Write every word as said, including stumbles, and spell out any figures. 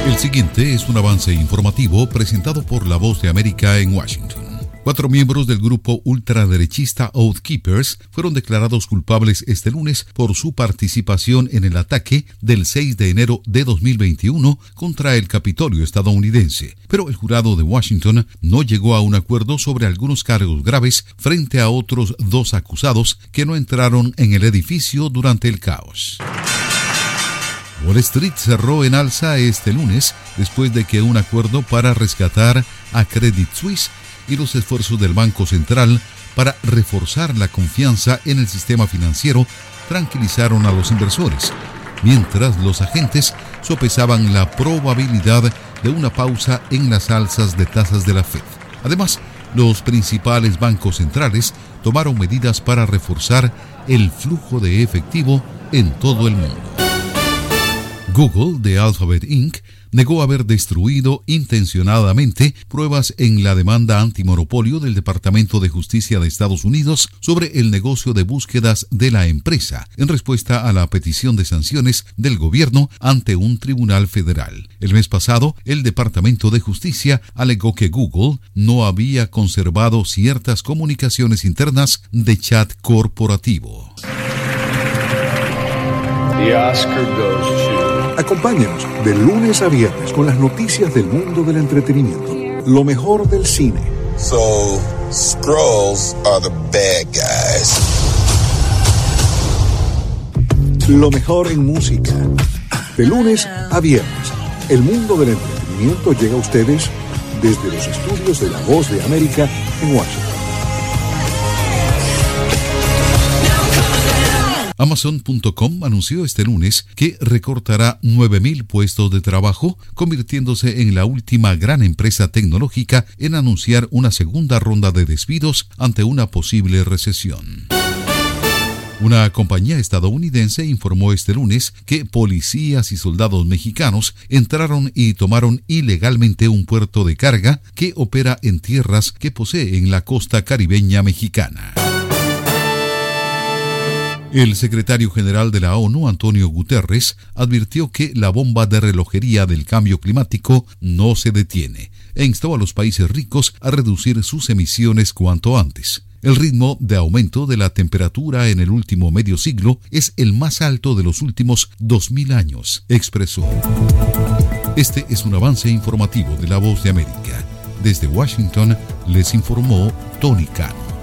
El siguiente es un avance informativo presentado por La Voz de América en Washington. Cuatro miembros del grupo ultraderechista Oath Keepers fueron declarados culpables este lunes por su participación en el ataque del seis de enero de dos mil veintiuno contra el Capitolio estadounidense. Pero el jurado de Washington no llegó a un acuerdo sobre algunos cargos graves frente a otros dos acusados que no entraron en el edificio durante el caos. Wall Street cerró en alza este lunes después de que un acuerdo para rescatar a Credit Suisse y los esfuerzos del Banco Central para reforzar la confianza en el sistema financiero tranquilizaron a los inversores, mientras los agentes sopesaban la probabilidad de una pausa en las alzas de tasas de la Fed. Además, los principales bancos centrales tomaron medidas para reforzar el flujo de efectivo en todo el mundo. Google, de Alphabet incorporated, negó haber destruido intencionadamente pruebas en la demanda antimonopolio del Departamento de Justicia de Estados Unidos sobre el negocio de búsquedas de la empresa, en respuesta a la petición de sanciones del gobierno ante un tribunal federal. El mes pasado, el Departamento de Justicia alegó que Google no había conservado ciertas comunicaciones internas de chat corporativo. The Oscar goes to... Acompáñanos de lunes a viernes con las noticias del mundo del entretenimiento. Lo mejor del cine. So, Skrulls are the bad guys. Lo mejor en música. De lunes a viernes, el mundo del entretenimiento llega a ustedes desde los estudios de La Voz de América en Washington. Amazon punto com anunció este lunes que recortará nueve mil puestos de trabajo, convirtiéndose en la última gran empresa tecnológica en anunciar una segunda ronda de despidos ante una posible recesión. Una compañía estadounidense informó este lunes que policías y soldados mexicanos entraron y tomaron ilegalmente un puerto de carga que opera en tierras que posee en la costa caribeña mexicana. El secretario general de la ONU, Antonio Guterres, advirtió que la bomba de relojería del cambio climático no se detiene e instó a los países ricos a reducir sus emisiones cuanto antes. El ritmo de aumento de la temperatura en el último medio siglo es el más alto de los últimos dos mil años, expresó. Este es un avance informativo de La Voz de América. Desde Washington les informó Tony Cano.